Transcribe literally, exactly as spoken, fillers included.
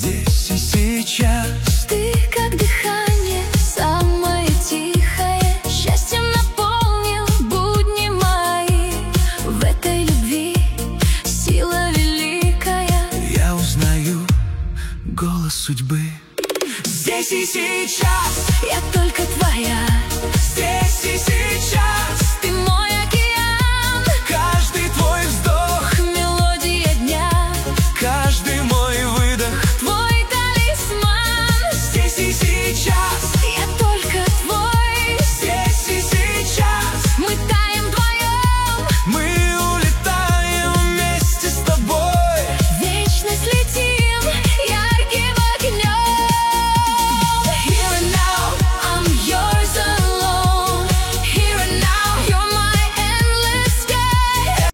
здесь и сейчас. Ты как дыхание, самое тихое, счастьем наполнил будни мои. В этой любви сила великая. Я узнаю голос судьбы. Здесь и сейчас Я только твоя. Здесь и сейчас